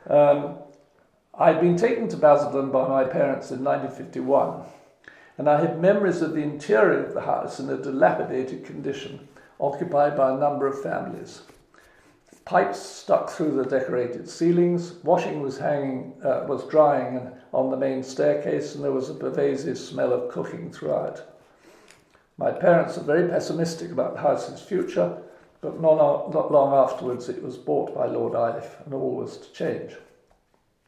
I'd been taken to Basildon by my parents in 1951, and I had memories of the interior of the house in a dilapidated condition, occupied by a number of families. Pipes stuck through the decorated ceilings, washing was drying on the main staircase, and there was a pervasive smell of cooking throughout. My parents were very pessimistic about the house's future, but not long afterwards it was bought by Lord Iliffe, and all was to change.